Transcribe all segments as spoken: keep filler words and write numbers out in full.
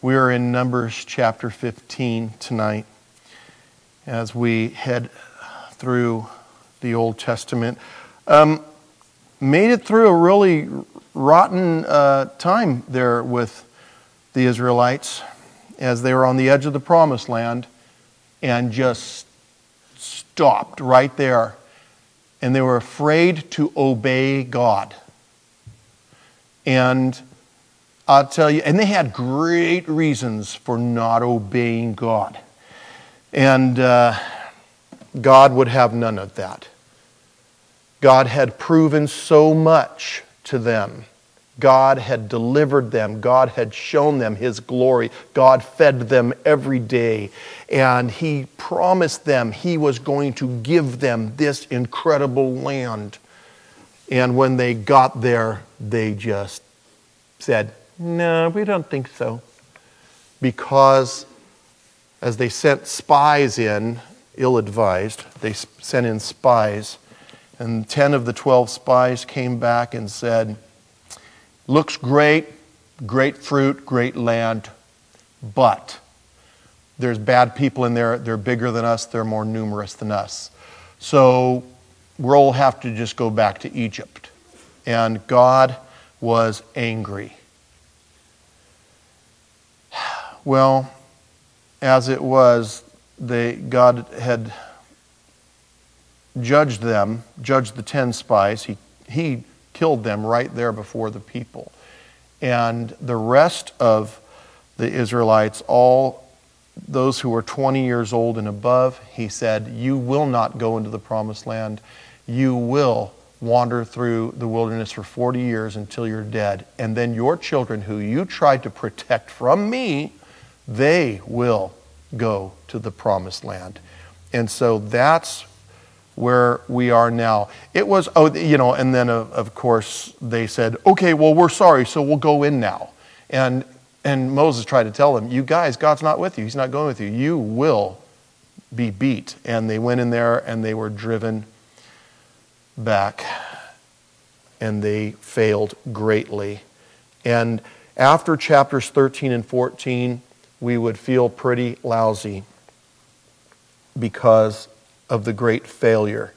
We are in Numbers chapter fifteen tonight as we head through the Old Testament. Um, made it through a really rotten uh, time there with the Israelites as they were on the edge of the Promised Land and just stopped right there. And they were afraid to obey God. And I'll tell you, and they had great reasons for not obeying God. And uh, God would have none of that. God had proven so much to them. God had delivered them. God had shown them His glory. God fed them every day. And He promised them He was going to give them this incredible land. And when they got there, they just said, no, we don't think so. Because as they sent spies in, ill-advised, they sent in spies, and ten of the twelve spies came back and said, looks great, great fruit, great land, but there's bad people in there. They're bigger than us. They're more numerous than us. So we'll have to just go back to Egypt. And God was angry. Well, as it was, they, God had judged them, judged the ten spies. He, he killed them right there before the people. And the rest of the Israelites, all those who were twenty years old and above, He said, you will not go into the Promised Land. You will wander through the wilderness for forty years until you're dead. And then your children who you tried to protect from me, they will go to the Promised Land. And so that's where we are now. It was, oh, you know, and then of, of course they said, okay, well, we're sorry, so we'll go in now. And and Moses tried to tell them, you guys, God's not with you. He's not going with you. You will be beat. And they went in there and they were driven back. And they failed greatly. And after chapters thirteen and fourteen, we would feel pretty lousy because of the great failure.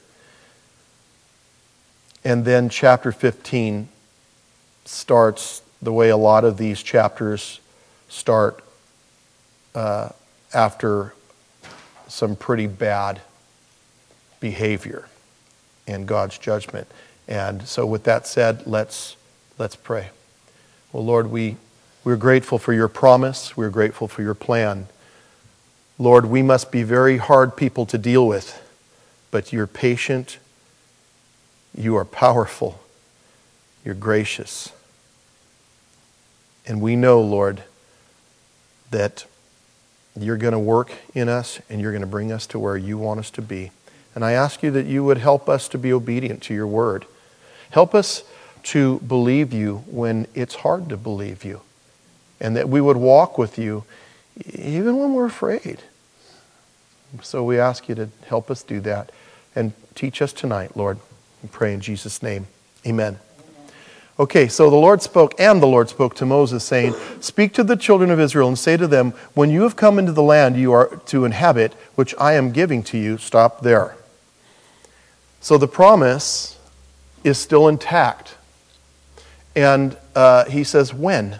And then chapter fifteen starts the way a lot of these chapters start uh, after some pretty bad behavior and God's judgment. And so with that said, let's let's pray. Well, Lord, we We're grateful for your promise. We're grateful for your plan. Lord, we must be very hard people to deal with, but you're patient, you are powerful, you're gracious. And we know, Lord, that you're going to work in us and you're going to bring us to where you want us to be. And I ask you that you would help us to be obedient to your word. Help us to believe you when it's hard to believe you. And that we would walk with you even when we're afraid. So we ask you to help us do that. And teach us tonight, Lord. We pray in Jesus' name. Amen. Okay, so the Lord spoke, and the Lord spoke to Moses, saying, speak to the children of Israel and say to them, when you have come into the land you are to inhabit, which I am giving to you, stop there. So the promise is still intact. And uh, he says, when?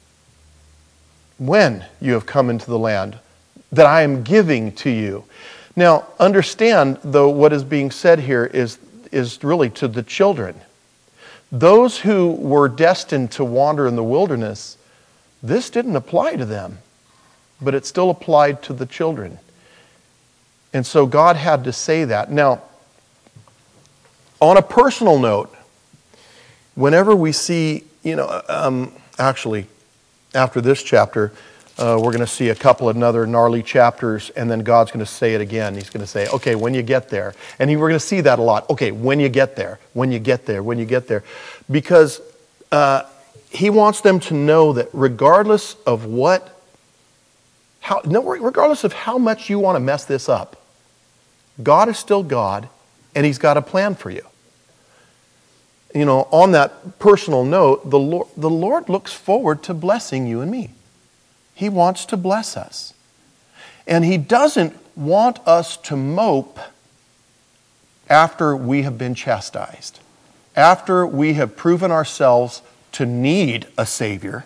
When you have come into the land that I am giving to you. Now, understand, though, what is being said here is, is really to the children. Those who were destined to wander in the wilderness, this didn't apply to them, but it still applied to the children. And so God had to say that. Now, on a personal note, whenever we see, you know, um, actually, after this chapter, uh, we're going to see a couple of another gnarly chapters, and then God's going to say it again. He's going to say, okay, when you get there. And he, we're going to see that a lot. Okay, when you get there, when you get there, when you get there. Because uh, he wants them to know that regardless of what, how, no, regardless of how much you want to mess this up, God is still God, and He's got a plan for you. You know, on that personal note, the Lord, the Lord looks forward to blessing you and me. He wants to bless us. And He doesn't want us to mope after we have been chastised, after we have proven ourselves to need a Savior.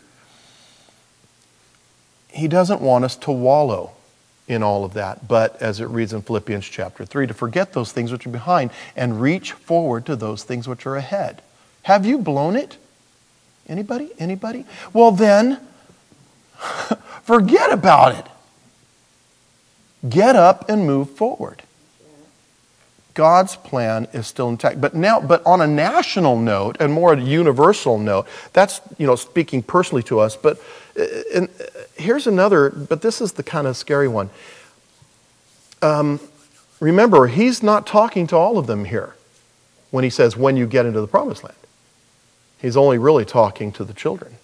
He doesn't want us to wallow in all of that, but as it reads in Philippians chapter three, to forget those things which are behind and reach forward to those things which are ahead. Have you blown it? Anybody? Anybody? Well then, forget about it. Get up and move forward. God's plan is still intact. But now, but on a national note and more a universal note, that's, you know, speaking personally to us, but and here's another, but this is the kind of scary one. Um, remember, He's not talking to all of them here when He says, when you get into the promised land. He's only really talking to the children.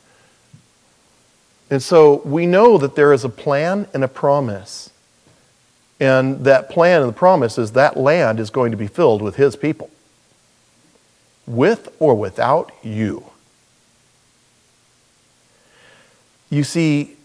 And so we know that there is a plan and a promise. And that plan and the promise is that land is going to be filled with His people. With or without you. You see,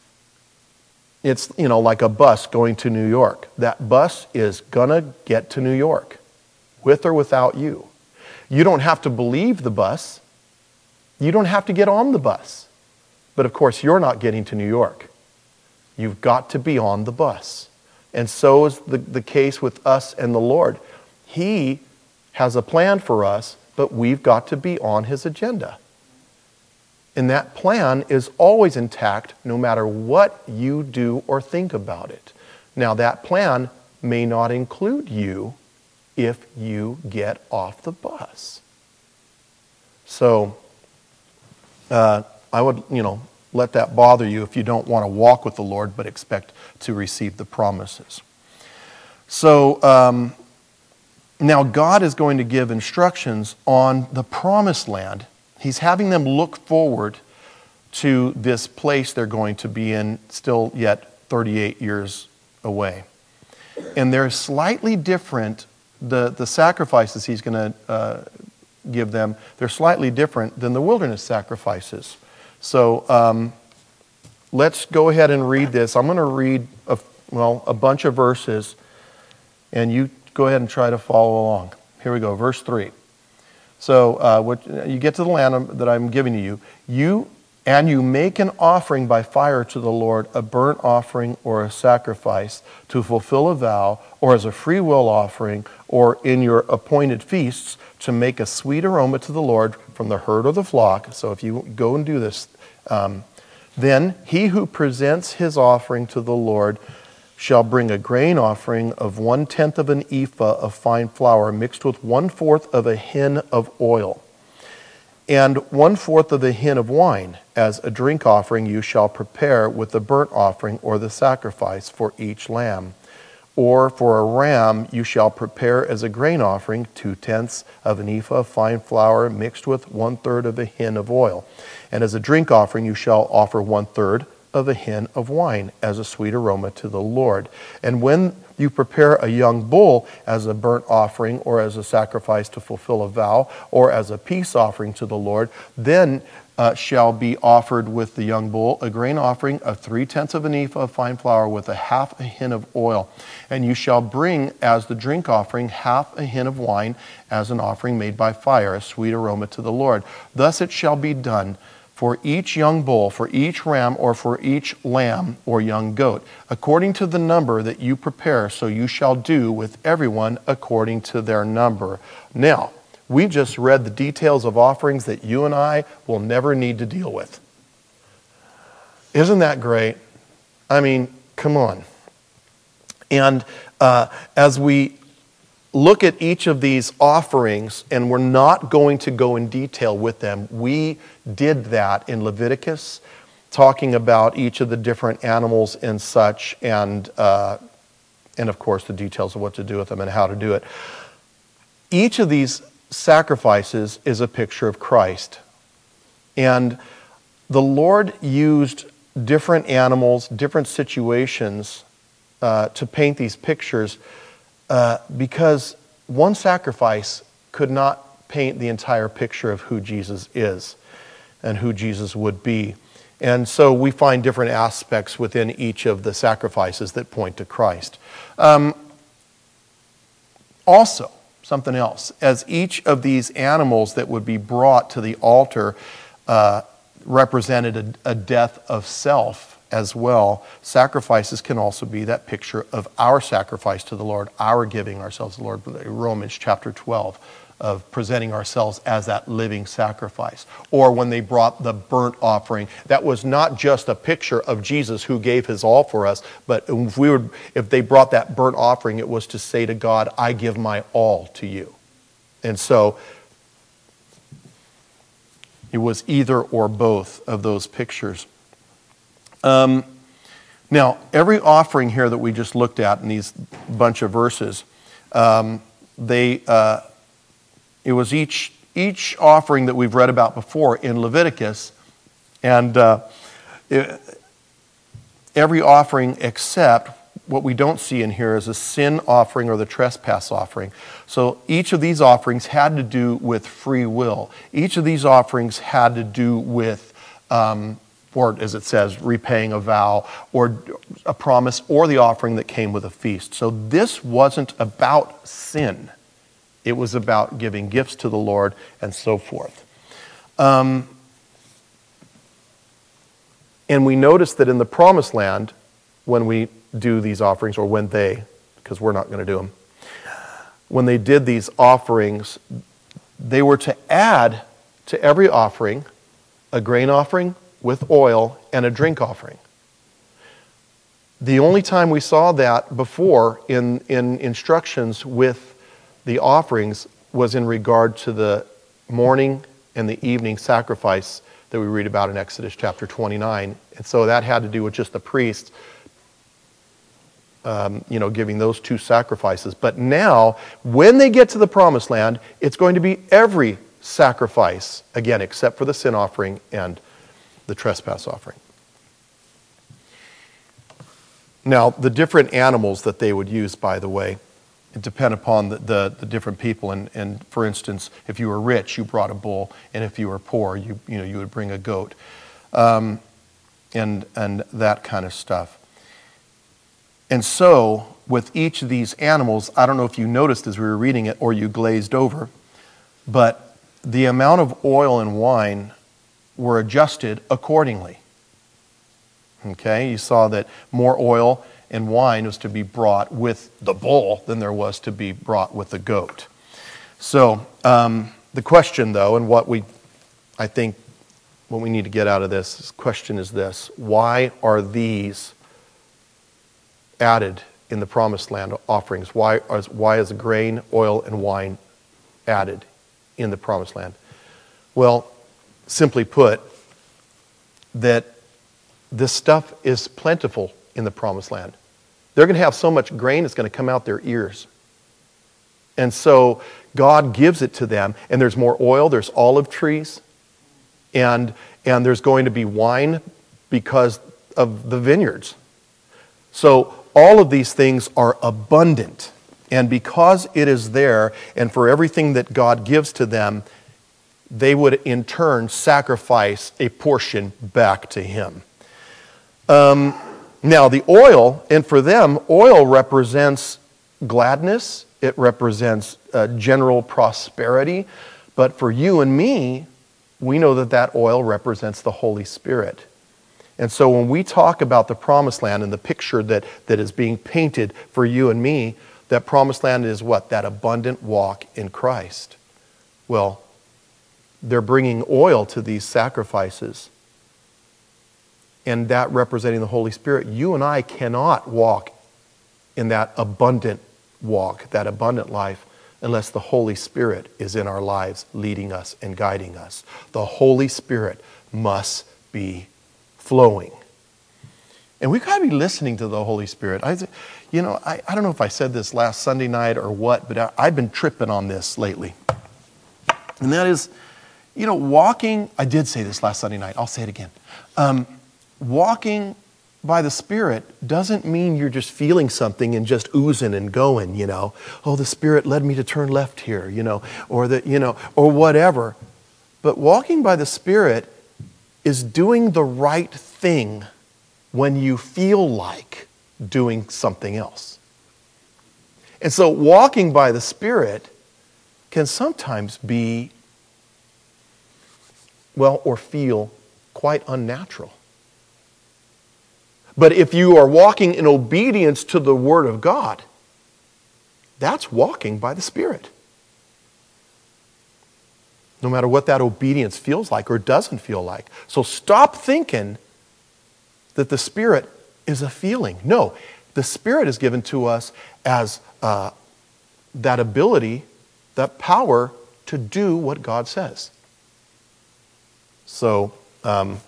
it's, you know, like a bus going to New York. That bus is going to get to New York, with or without you. You don't have to believe the bus. You don't have to get on the bus. But of course, you're not getting to New York. You've got to be on the bus. And so is the, the case with us and the Lord. He has a plan for us, but we've got to be on His agenda. And that plan is always intact no matter what you do or think about it. Now, that plan may not include you if you get off the bus. So, uh, I would, you know, let that bother you if you don't want to walk with the Lord but expect to receive the promises. So, um, now God is going to give instructions on the promised land. He's having them look forward to this place they're going to be in still yet thirty-eight years away. And they're slightly different. The, the sacrifices He's going to uh, give them, they're slightly different than the wilderness sacrifices. So um, let's go ahead and read this. I'm going to read, a, well, a bunch of verses, and you go ahead and try to follow along. Here we go, verse three. So uh, what, you get to the land that I'm giving to you. You and you make an offering by fire to the Lord, a burnt offering or a sacrifice to fulfill a vow, or as a free will offering, or in your appointed feasts to make a sweet aroma to the Lord from the herd or the flock. So if you go and do this, um, then he who presents his offering to the Lord shall bring a grain offering of one-tenth of an ephah of fine flour mixed with one-fourth of a hin of oil, and one-fourth of a hin of wine. As a drink offering you shall prepare with the burnt offering or the sacrifice for each lamb. Or for a ram you shall prepare as a grain offering two-tenths of an ephah of fine flour mixed with one-third of a hin of oil. And as a drink offering you shall offer one-third of a hin of wine as a sweet aroma to the Lord. And when you prepare a young bull as a burnt offering or as a sacrifice to fulfill a vow or as a peace offering to the Lord, then uh, shall be offered with the young bull a grain offering of three-tenths of an ephah of fine flour with a half a hin of oil. And you shall bring as the drink offering half a hin of wine as an offering made by fire, a sweet aroma to the Lord. Thus it shall be done for each young bull, for each ram, or for each lamb or young goat, according to the number that you prepare, so you shall do with everyone according to their number. Now, we've just read the details of offerings that you and I will never need to deal with. Isn't that great? I mean, come on. And uh, as we look at each of these offerings, and we're not going to go in detail with them. We did that in Leviticus, talking about each of the different animals and such, and uh, and of course the details of what to do with them and how to do it. Each of these sacrifices is a picture of Christ. And the Lord used different animals, different situations uh, to paint these pictures Uh, because one sacrifice could not paint the entire picture of who Jesus is and who Jesus would be. And so we find different aspects within each of the sacrifices that point to Christ. Um, also, something else, as each of these animals that would be brought to the altar uh, represented a, a death of self as well, sacrifices can also be that picture of our sacrifice to the Lord, our giving ourselves to the Lord. Romans chapter twelve, of presenting ourselves as that living sacrifice. Or when they brought the burnt offering, that was not just a picture of Jesus who gave his all for us, but if we were, if they brought that burnt offering, it was to say to God, I give my all to you. And so it was either or both of those pictures. Um, now, every offering here that we just looked at in these bunch of verses, um, they uh, it was each each offering that we've read about before in Leviticus, and uh, it, every offering except what we don't see in here is a sin offering or the trespass offering. So each of these offerings had to do with free will. Each of these offerings had to do with um, or as it says, repaying a vow, or a promise, or the offering that came with a feast. So this wasn't about sin. It was about giving gifts to the Lord and so forth. Um, and we notice that in the Promised Land, when we do these offerings, or when they, because we're not going to do them, when they did these offerings, they were to add to every offering a grain offering with oil and a drink offering. The only time we saw that before in, in instructions with the offerings was in regard to the morning and the evening sacrifice that we read about in Exodus chapter twenty-nine. And so that had to do with just the priests, um, you know, giving those two sacrifices. But now, when they get to the Promised Land, it's going to be every sacrifice, again, except for the sin offering and the trespass offering. Now, the different animals that they would use, by the way, it depend upon the, the, the different people. And, and for instance, if you were rich, you brought a bull, and if you were poor, you you know you would bring a goat, um, and and that kind of stuff. And so, with each of these animals, I don't know if you noticed as we were reading it, or you glazed over, but the amount of oil and wine were adjusted accordingly. Okay, you saw that more oil and wine was to be brought with the bull than there was to be brought with the goat. So um, the question, though, and what we, I think, what we need to get out of this question is this: why are these added in the Promised Land offerings? Why is why is grain, oil, and wine added in the Promised Land? Well, simply put, that this stuff is plentiful in the Promised Land. They're going to have so much grain it's going to come out their ears. And so God gives it to them, and there's more oil, there's olive trees, and, and there's going to be wine because of the vineyards. So all of these things are abundant. And because it is there, and for everything that God gives to them, they would in turn sacrifice a portion back to Him. Um, now the oil, and for them, oil represents gladness. It represents uh, general prosperity. But for you and me, we know that that oil represents the Holy Spirit. And so when we talk about the Promised Land and the picture that, that is being painted for you and me, that Promised Land is what? That abundant walk in Christ. Well, they're bringing oil to these sacrifices, and that representing the Holy Spirit. You and I cannot walk in that abundant walk, that abundant life, unless the Holy Spirit is in our lives, leading us and guiding us. The Holy Spirit must be flowing. And we've got to be listening to the Holy Spirit. I, you know, I, I don't know if I said this last Sunday night or what, but I, I've been tripping on this lately. And that is, you know, walking, I did say this last Sunday night, I'll say it again. Um, walking by the Spirit doesn't mean you're just feeling something and just oozing and going, you know. Oh, the Spirit led me to turn left here, you know, or the, you know, or whatever. But walking by the Spirit is doing the right thing when you feel like doing something else. And so walking by the Spirit can sometimes be, well, or feel quite unnatural. But if you are walking in obedience to the Word of God, that's walking by the Spirit. No matter what that obedience feels like or doesn't feel like. So stop thinking that the Spirit is a feeling. No, the Spirit is given to us as uh, that ability, that power to do what God says. So, um,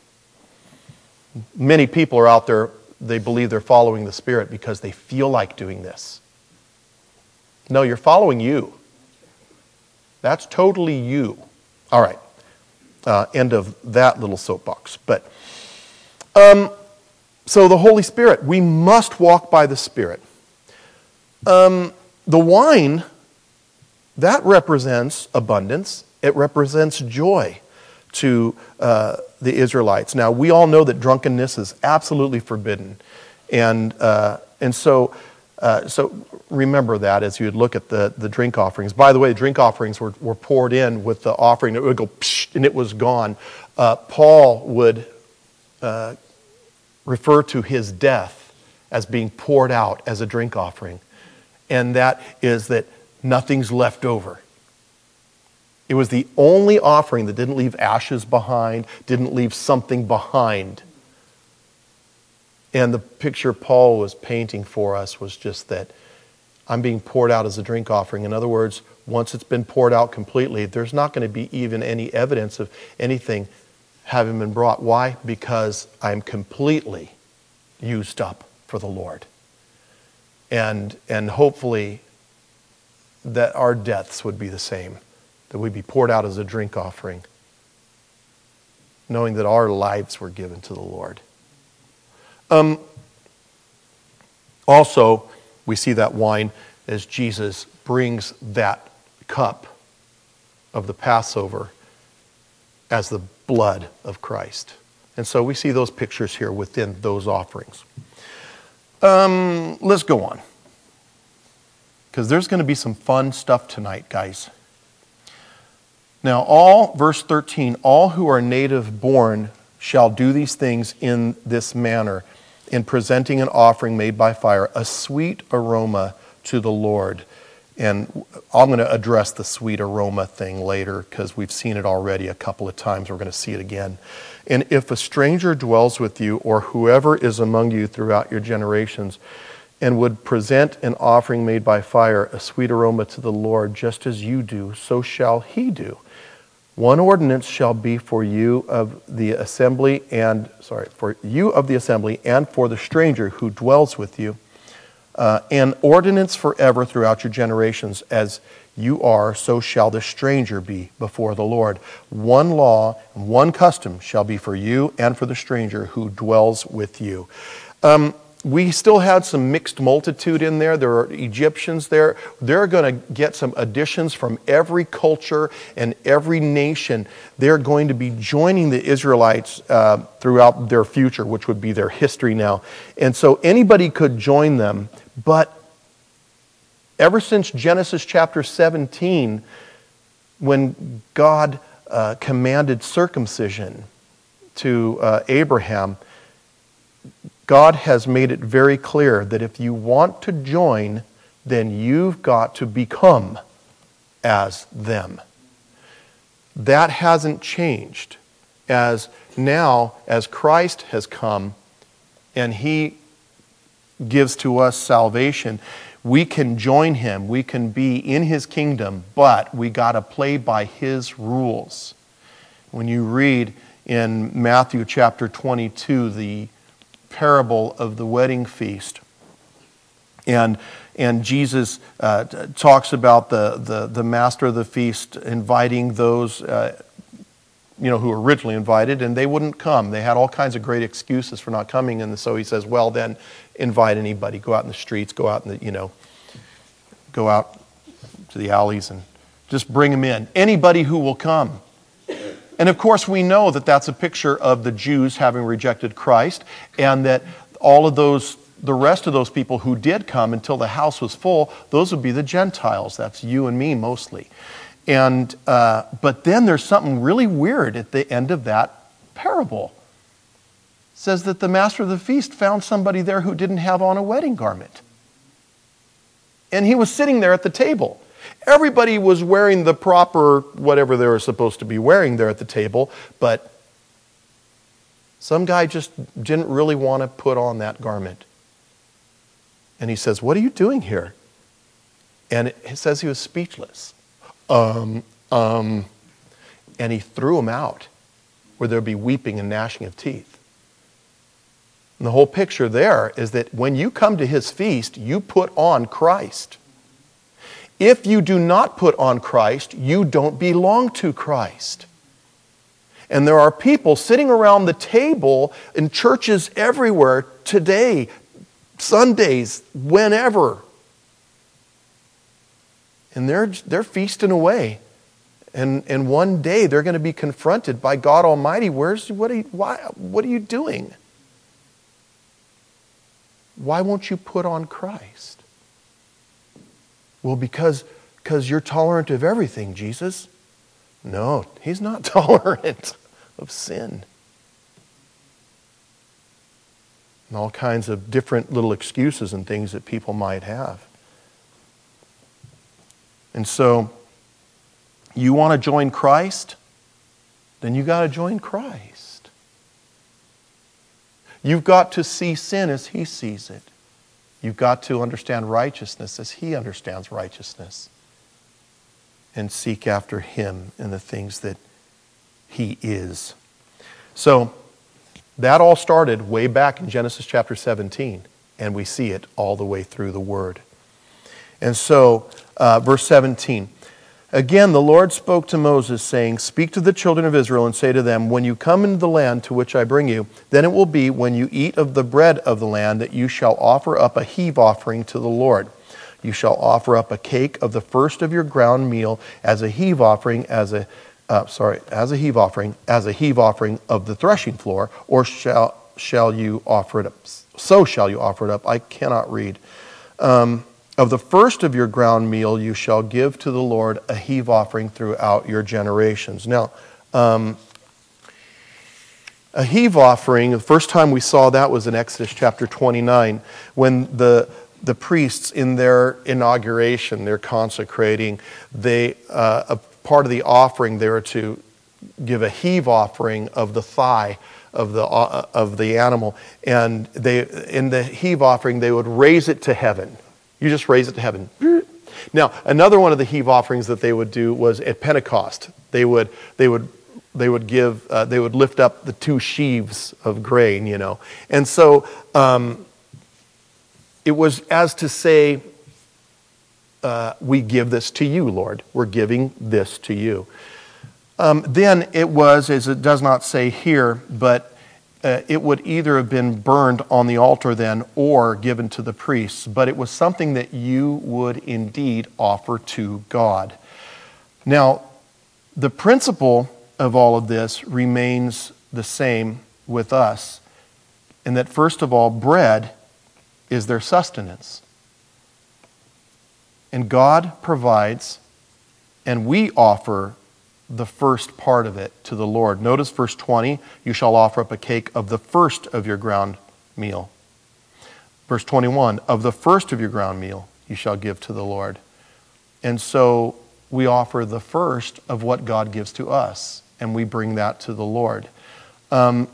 many people are out there, they believe they're following the Spirit because they feel like doing this. No, you're following you. That's totally you. All right. Uh, end of that little soapbox. But, um, so the Holy Spirit, we must walk by the Spirit. Um, the wine, that represents abundance. It represents joy to uh, the Israelites. Now, we all know that drunkenness is absolutely forbidden. And uh, and so uh, so remember that as you would look at the, the drink offerings. By the way, the drink offerings were, were poured in with the offering. It would go psh, and it was gone. Uh, Paul would uh, refer to his death as being poured out as a drink offering. And that is that nothing's left over. It was the only offering that didn't leave ashes behind, didn't leave something behind. And the picture Paul was painting for us was just that I'm being poured out as a drink offering. In other words, once it's been poured out completely, there's not going to be even any evidence of anything having been brought. Why? Because I'm completely used up for the Lord. And, and hopefully that our deaths would be the same. That we'd be poured out as a drink offering, knowing that our lives were given to the Lord. Um, also, we see that wine as Jesus brings that cup of the Passover as the blood of Christ. And so we see those pictures here within those offerings. Um, let's go on. Because there's going to be some fun stuff tonight, guys. Now, all, verse thirteen, all who are native born shall do these things in this manner, in presenting an offering made by fire, a sweet aroma to the Lord. And I'm going to address the sweet aroma thing later because we've seen it already a couple of times. We're going to see it again. And if a stranger dwells with you, or whoever is among you throughout your generations, and would present an offering made by fire, a sweet aroma to the Lord, just as you do, so shall he do. One ordinance shall be for you of the assembly and, sorry, for you of the assembly and for the stranger who dwells with you, uh, an ordinance forever throughout your generations. As you are, so shall the stranger be before the Lord. One law and one custom shall be for you and for the stranger who dwells with you. Um, We still had some mixed multitude in there. There are Egyptians there. They're going to get some additions from every culture and every nation. They're going to be joining the Israelites uh, throughout their future, which would be their history now. And so anybody could join them. But ever since Genesis chapter seventeen, when God uh, commanded circumcision to uh, Abraham, God has made it very clear that if you want to join, then you've got to become as them. That hasn't changed. As now, as Christ has come and He gives to us salvation, we can join Him. We can be in His kingdom, but we got to play by His rules. When you read in Matthew chapter twenty-two, the parable of the wedding feast. And and Jesus uh, talks about the, the, the master of the feast inviting those uh, you know, who were originally invited, and they wouldn't come. They had all kinds of great excuses for not coming, and so he says, well, then invite anybody. Go out in the streets, go out in the, you know, go out to the alleys and just bring them in. Anybody who will come. And of course, we know that that's a picture of the Jews having rejected Christ, and that all of those, the rest of those people who did come until the house was full, those would be the Gentiles. That's you and me mostly. And uh, but then there's something really weird at the end of that parable. It says that the master of the feast found somebody there who didn't have on a wedding garment. And he was sitting there at the table. Everybody was wearing the proper whatever they were supposed to be wearing there at the table, but some guy just didn't really want to put on that garment. And he says, "What are you doing here?" And it says he was speechless. Um, um, and he threw him out where there'd be weeping and gnashing of teeth. And the whole picture there is that when you come to his feast, you put on Christ. If you do not put on Christ, you don't belong to Christ. And there are people sitting around the table in churches everywhere today, Sundays, whenever. And they're, they're feasting away. And, and one day they're going to be confronted by God Almighty. Where's, what, are you, why, what are you doing? Why won't you put on Christ? Well, because, because you're tolerant of everything, Jesus. No, he's not tolerant of sin. And all kinds of different little excuses and things that people might have. And so, you want to join Christ? Then you got to join Christ. You've got to see sin as he sees it. You've got to understand righteousness as he understands righteousness. And seek after him and the things that he is. So, that all started way back in Genesis chapter seventeen. And we see it all the way through the Word. And so, uh, verse seventeen. Again, the Lord spoke to Moses, saying, "Speak to the children of Israel and say to them, when you come into the land to which I bring you, then it will be when you eat of the bread of the land that you shall offer up a heave offering to the Lord. You shall offer up a cake of the first of your ground meal as a heave offering, as a uh, sorry, as a heave offering, as a heave offering of the threshing floor, or shall shall you offer it up? So shall you offer it up." I cannot read. Um, Of the first of your ground meal you shall give to the Lord a heave offering throughout your generations. Now, um, a heave offering, the first time we saw that was in Exodus chapter twenty-nine, when the the priests in their inauguration, they're consecrating, they uh, a part of the offering they were to give a heave offering of the thigh of the uh, of the animal, and they in the heave offering they would raise it to heaven. You just raise it to heaven. Now, another one of the heave offerings that they would do was at Pentecost. They would, they would, they would give, uh, they would lift up the two sheaves of grain, you know. And so um, it was as to say, uh, "We give this to you, Lord. We're giving this to you." Um, then it was, as it does not say here, but Uh, it would either have been burned on the altar then or given to the priests. But it was something that you would indeed offer to God. Now, the principle of all of this remains the same with us. In that, first of all, bread is their sustenance. And God provides, and we offer the first part of it to the Lord. Notice verse twenty, "You shall offer up a cake of the first of your ground meal." Verse twenty-one, "Of the first of your ground meal you shall give to the Lord." And so we offer the first of what God gives to us, and we bring that to the Lord. Um,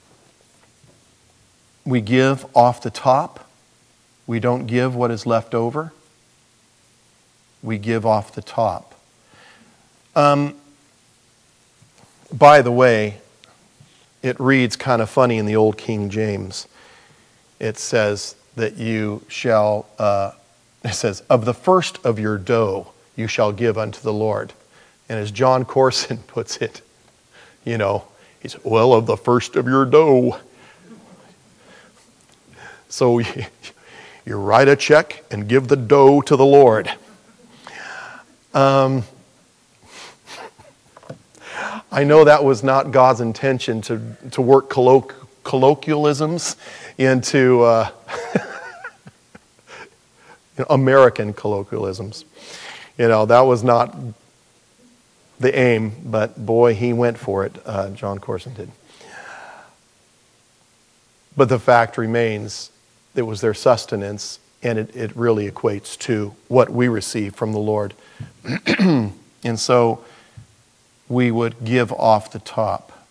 we give off the top. We don't give what is left over. We give off the top. Um, By the way, it reads kind of funny in the old King James. It says that you shall, uh, it says, "Of the first of your dough you shall give unto the Lord." And as John Corson puts it, you know, he said, "Well, of the first of your dough." So you, you write a check and give the dough to the Lord. Um... I know that was not God's intention to, to work colloq- colloquialisms into uh, you know, American colloquialisms. You know, that was not the aim, but boy, he went for it, uh, John Corson did. But the fact remains, it was their sustenance, and it, it really equates to what we receive from the Lord. And so we would give off the top.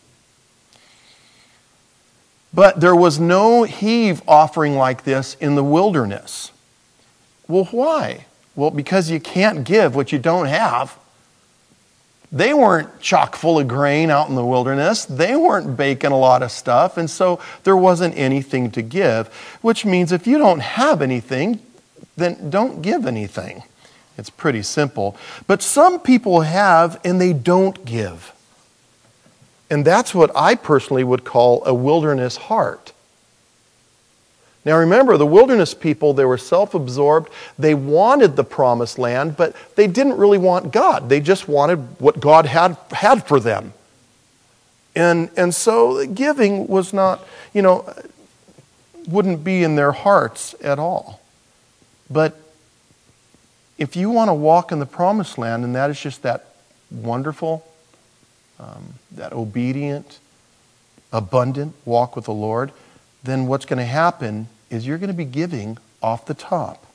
But there was no heave offering like this in the wilderness. Well, why? Well, because you can't give what you don't have. They weren't chock full of grain out in the wilderness. They weren't baking a lot of stuff, and so there wasn't anything to give, which means if you don't have anything, then don't give anything. It's pretty simple. But some people have and they don't give. And that's what I personally would call a wilderness heart. Now remember, the wilderness people, they were self-absorbed. They wanted the promised land, but they didn't really want God. They just wanted what God had, had for them. And, and so giving was not, you know, wouldn't be in their hearts at all. But if you want to walk in the promised land, and that is just that wonderful, um, that obedient, abundant walk with the Lord, then what's going to happen is you're going to be giving off the top.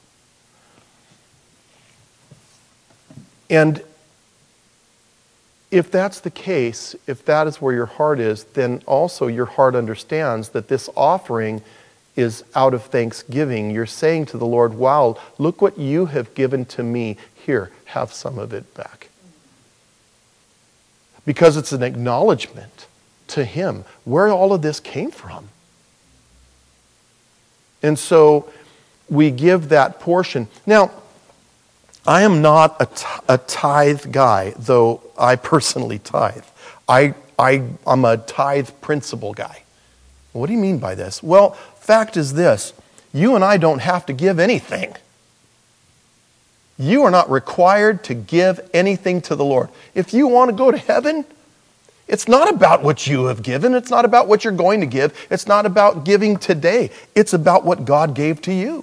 And if that's the case, if that is where your heart is, then also your heart understands that this offering is out of thanksgiving. You're saying to the Lord, wow, look what you have given to me. Here, have some of it back. Because it's an acknowledgement to Him where all of this came from. And so we give that portion. Now, I am not a, t- a tithe guy, though I personally tithe. I, I, I'm a tithe principle guy. What do you mean by this? Well, fact is this. You and I don't have to give anything. You are not required to give anything to the Lord. If you want to go to heaven, it's not about what you have given. It's not about what you're going to give. It's not about giving today. It's about what God gave to you.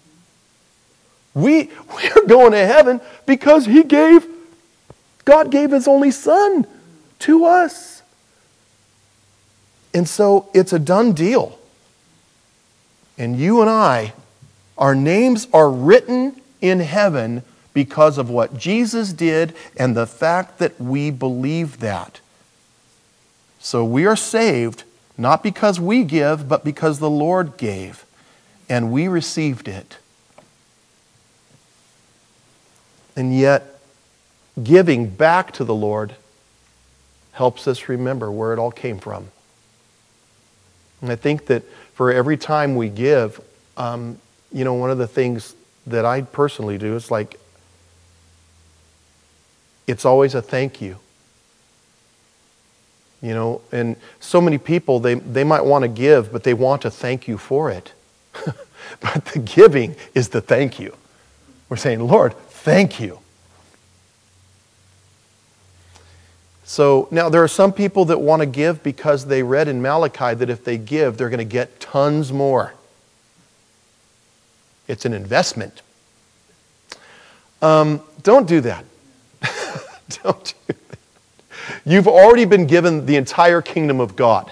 We, we're going to heaven because He gave, God gave His only Son to us. And so it's a done deal. And you and I, our names are written in heaven because of what Jesus did and the fact that we believe that. So we are saved not because we give, but because the Lord gave. And we received it. And yet, giving back to the Lord helps us remember where it all came from. And I think that for every time we give, um, you know, one of the things that I personally do is like, it's always a thank you. You know, and so many people, they, they might want to give, but they want to thank you for it. But the giving is the thank you. We're saying, Lord, thank you. So now there are some people that want to give because they read in Malachi that if they give, they're going to get tons more. It's an investment. Um, don't do that. Don't do that. You've already been given the entire kingdom of God.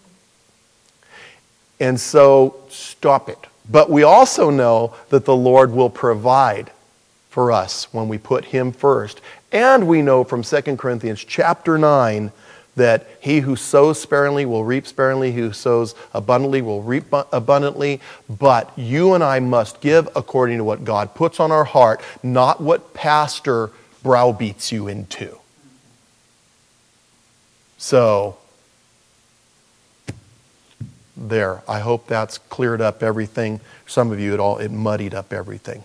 And so stop it. But we also know that the Lord will provide for us when we put Him first. And we know from Second Corinthians chapter nine that he who sows sparingly will reap sparingly, he who sows abundantly will reap abundantly. But you and I must give according to what God puts on our heart, not what pastor browbeats you into. So, there. I hope that's cleared up everything. Some of you, it all it muddied up everything.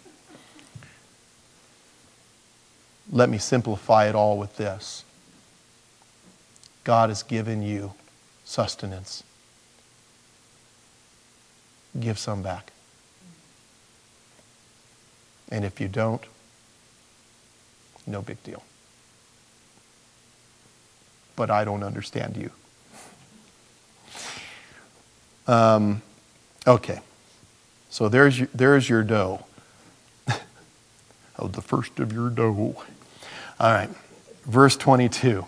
Let me simplify it all with this. God has given you sustenance. Give some back. And if you don't, no big deal. but I don't understand you. Um, okay. So there's your, there's your dough. Oh, the first of your dough. All right. Verse twenty-two.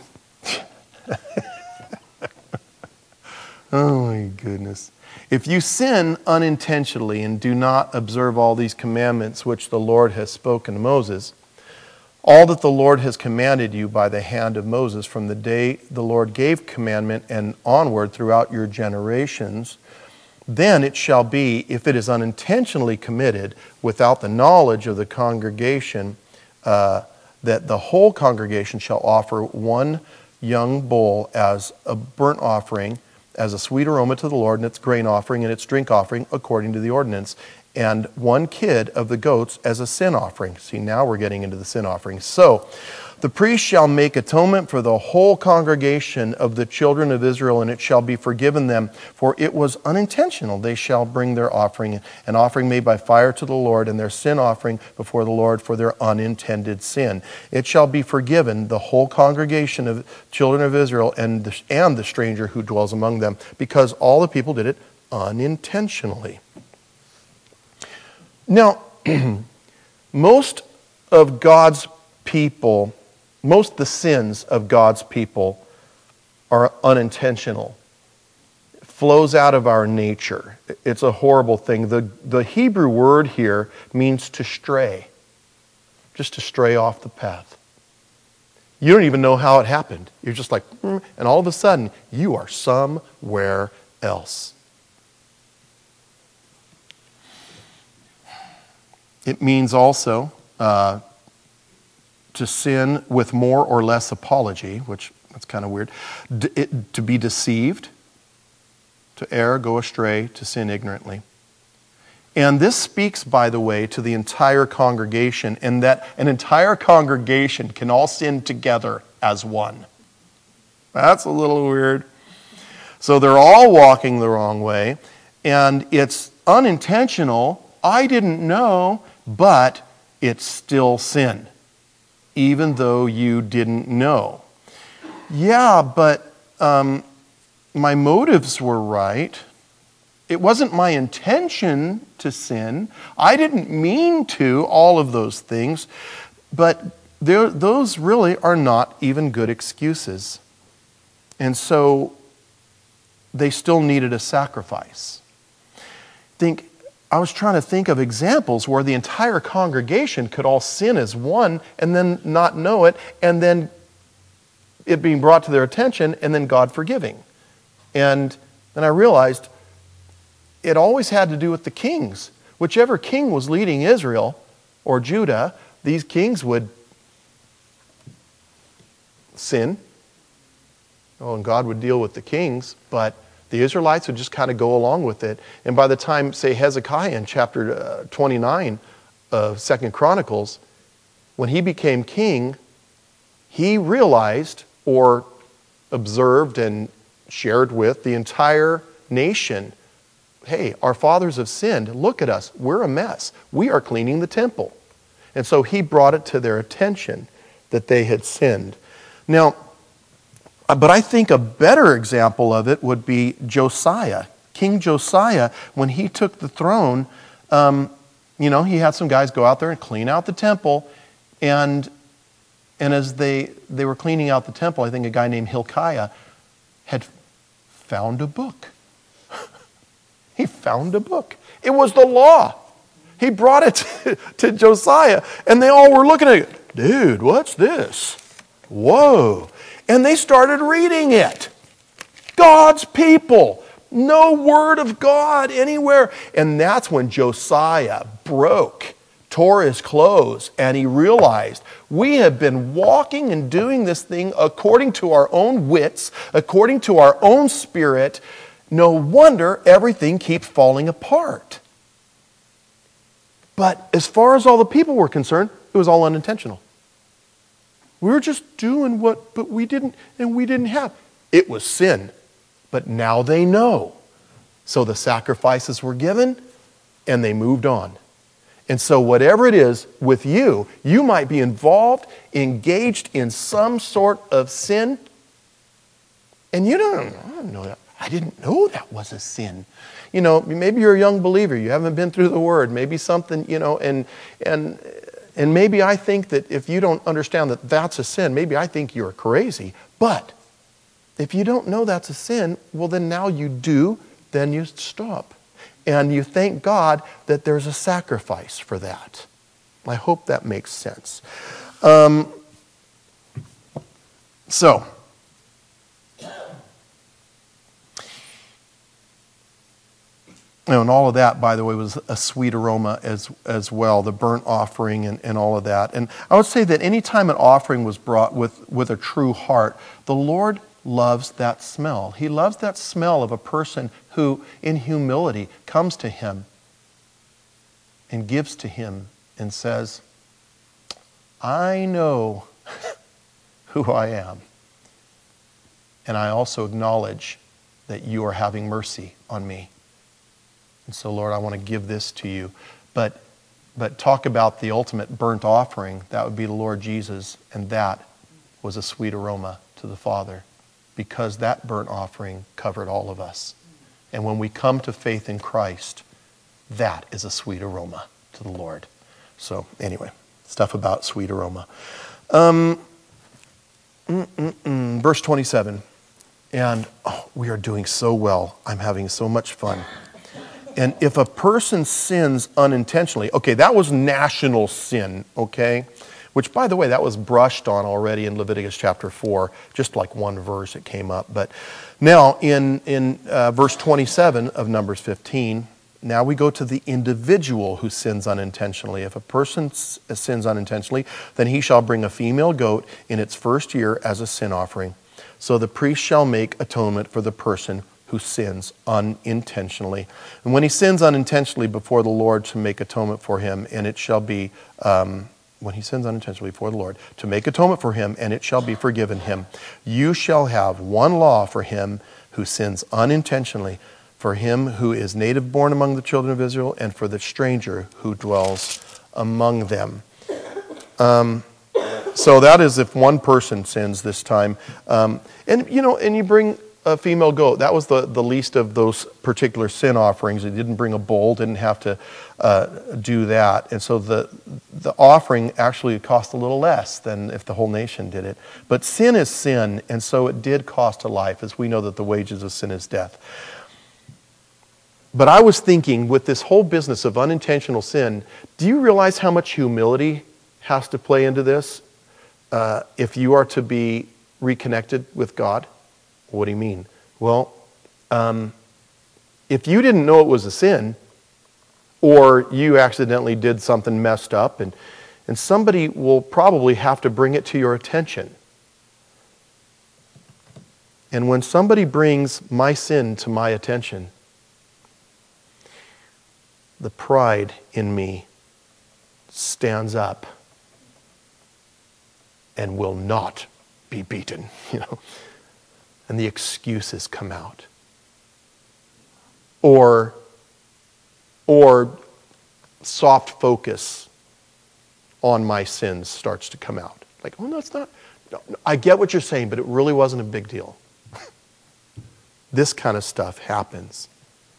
Oh my goodness. If you sin unintentionally and do not observe all these commandments which the Lord has spoken to Moses, all that the Lord has commanded you by the hand of Moses from the day the Lord gave commandment and onward throughout your generations, then it shall be, if it is unintentionally committed without the knowledge of the congregation, uh, that the whole congregation shall offer one young bull as a burnt offering, as a sweet aroma to the Lord, and its grain offering and its drink offering according to the ordinance, and one kid of the goats as a sin offering. See, now we're getting into the sin offering. So, the priest shall make atonement for the whole congregation of the children of Israel, and it shall be forgiven them, for it was unintentional. They shall bring their offering, an offering made by fire to the Lord, and their sin offering before the Lord for their unintended sin. It shall be forgiven, the whole congregation of children of Israel and the, and the stranger who dwells among them, because all the people did it unintentionally. Now, most of God's people, most of the sins of God's people are unintentional. It flows out of our nature. It's a horrible thing. The, the Hebrew word here means to stray, just to stray off the path. You don't even know how it happened. You're just like, mm, and all of a sudden, you are somewhere else. It means also uh, to sin with more or less apology, which that's kind of weird. D- it, to be deceived, to err, go astray, to sin ignorantly. And this speaks, by the way, to the entire congregation, and that an entire congregation can all sin together as one. That's a little weird. So they're all walking the wrong way, and it's unintentional. I didn't know, but it's still sin, even though you didn't know. Yeah, but um, my motives were right. It wasn't my intention to sin. I didn't mean to, all of those things. But those really are not even good excuses. And so they still needed a sacrifice. Think, I was trying to think of examples where the entire congregation could all sin as one and then not know it, and then it being brought to their attention, and then God forgiving. And then I realized it always had to do with the kings. Whichever king was leading Israel or Judah, these kings would sin. Oh, and God would deal with the kings, but the Israelites would just kind of go along with it. And by the time, say, Hezekiah in chapter uh, twenty-nine of Second Chronicles, when he became king, he realized or observed and shared with the entire nation, hey, our fathers have sinned. Look at us. We're a mess. We are cleaning the temple. And so he brought it to their attention that they had sinned. Now, but I think a better example of it would be Josiah. King Josiah, when he took the throne, um, you know, he had some guys go out there and clean out the temple. And, and as they, they were cleaning out the temple, I think a guy named Hilkiah had found a book. He found a book. It was the law. He brought it to, to Josiah, and they all were looking at it. Dude, what's this? Whoa. And they started reading it. God's people. No word of God anywhere. And that's when Josiah broke, tore his clothes, and he realized we have been walking and doing this thing according to our own wits, according to our own spirit. No wonder everything keeps falling apart. But as far as all the people were concerned, it was all unintentional. We were just doing what, but we didn't, and we didn't have. It was sin. But now they know. So the sacrifices were given, and they moved on. And so whatever it is with you, you might be involved, engaged in some sort of sin, And you don't, I don't know that. I didn't know that was a sin. You know, maybe you're a young believer. You haven't been through the Word. Maybe something, you know, and and and maybe I think that if you don't understand that that's a sin, maybe I think you're crazy. But if you don't know that's a sin, well, then now you do, then you stop. And you thank God that there's a sacrifice for that. I hope that makes sense. Um, so, and all of that, by the way, was a sweet aroma as as well, the burnt offering and, and all of that. And I would say that any time an offering was brought with, with a true heart, the Lord loves that smell. He loves that smell of a person who, in humility, comes to Him and gives to Him and says, I know who I am. And I also acknowledge that you are having mercy on me. And so, Lord, I want to give this to you. But, but talk about the ultimate burnt offering. That would be the Lord Jesus. And that was a sweet aroma to the Father, because that burnt offering covered all of us. And when we come to faith in Christ, that is a sweet aroma to the Lord. So anyway, stuff about sweet aroma. Um, verse twenty-seven. And oh, we are doing so well. I'm having so much fun. And if a person sins unintentionally, okay, that was national sin, okay? Which, by the way, that was brushed on already in Leviticus chapter four, just like one verse it came up. But now in, in uh, verse twenty-seven of Numbers fifteen, now we go to the individual who sins unintentionally. If a person s- sins unintentionally, then he shall bring a female goat in its first year as a sin offering. So the priest shall make atonement for the person who sins unintentionally. And when he sins unintentionally before the Lord to make atonement for him, and it shall be... Um, when he sins unintentionally before the Lord, to make atonement for him, and it shall be forgiven him. You shall have one law for him who sins unintentionally, for him who is native born among the children of Israel, and for the stranger who dwells among them. Um, so that is if one person sins this time. Um, and, you know, and you bring a female goat. That was the, the least of those particular sin offerings. It didn't bring a bull, didn't have to uh, do that. And so the the offering actually cost a little less than if the whole nation did it. But sin is sin, and so it did cost a life, as we know that the wages of sin is death. But I was thinking, with this whole business of unintentional sin, do you realize how much humility has to play into this uh, if you are to be reconnected with God? What do you mean? Well, um, if you didn't know it was a sin, or you accidentally did something messed up, and, and somebody will probably have to bring it to your attention. And when somebody brings my sin to my attention, the pride in me stands up and will not be beaten, you know. And the excuses come out. Or, or soft focus on my sins starts to come out. Like, oh, no, it's not. No, no, I get what you're saying, but it really wasn't a big deal. This kind of stuff happens.